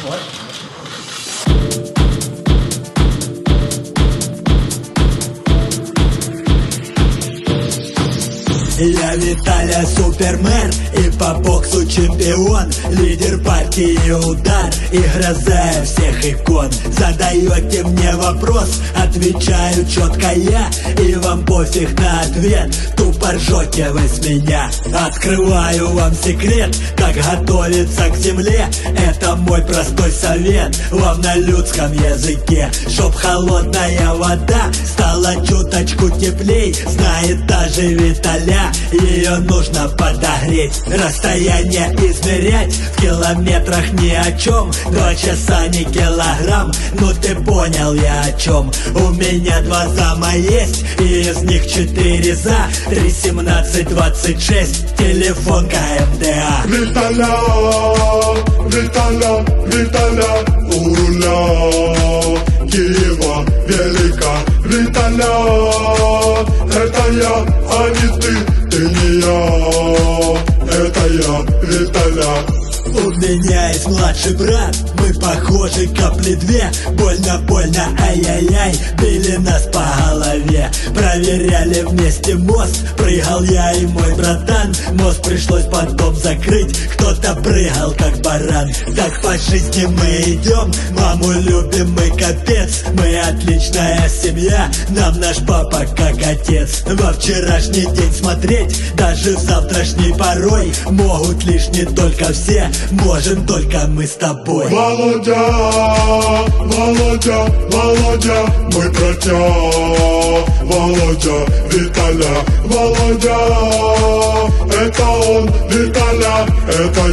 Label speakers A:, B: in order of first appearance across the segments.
A: Я Виталя Супермен и по боксу чемпион, лидер партии «Удар» и гроза всех икон. Задаете мне вопрос, отвечаю четко я, и вам пофиг на ответ, тупо ржете вы с меня. Открываю вам секрет, как готовиться к земле. Это мой простой совет вам на людском языке. Чтоб холодная вода стала чуточку теплей, знает даже Виталя, ее нужно подогреть. Расстояние измерять в километрах ни о чем. 2 часа не килограмм, ну ты понял я о чем. У меня 2 зама есть, и из них 4 за. 3, 17, 26, телефон КМДА.
B: Виталя, Виталя, Виталя, у руля Киева велика. Виталя, это я, а не ты не я, это я, Виталя.
A: У меня есть младший брат, мы похожи капли 2. Больно, ай-яй-яй, били нас по голове. Проверяли вместе мост, прыгал я и мой братан. Мост пришлось потом закрыть, кто-то прыгал как баран. Так по жизни мы идем, маму любим мы капец. Мы отличная семья, нам наш папа как отец. Во вчерашний день смотреть, даже в завтрашний порой могут лишь не только все, можем только мы с тобой.
B: Володя, Володя, Володя, мы братья. Володя, Виталя, Володя, это он, Виталя, это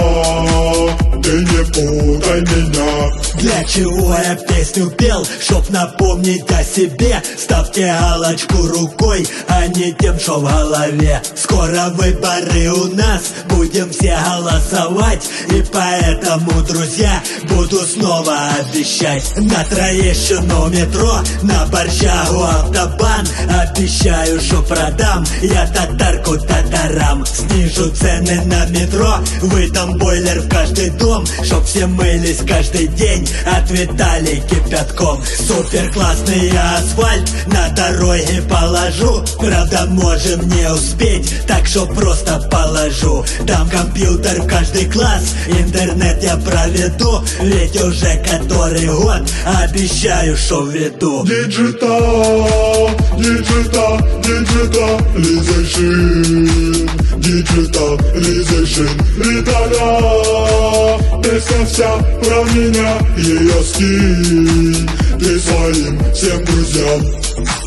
B: я. Ты не путай меня.
A: Для чего я песню пел? Чтоб напомнить о себе. Ставьте галочку рукой, а не тем, что в голове. Скоро выборы у нас, будем все голосовать. И поэтому, друзья, буду снова обещать. На Троещину метро, на Борщагу автобан. Обещаю, что продам я татарку татарам. Снижу цены на метро, выдам бойлер в каждый дом, чтоб все мылись каждый день от Виталий кипятком. Супер классный асфальт на дороге положу. Правда, можем не успеть, так что просто положу. Дам компьютер в каждый класс, интернет я проведу. Ведь уже который год обещаю, что введу.
B: Digital, digital, digitalization, digitalization. Виталя, песня вся про меня, ее скинь ты своим всем друзьям.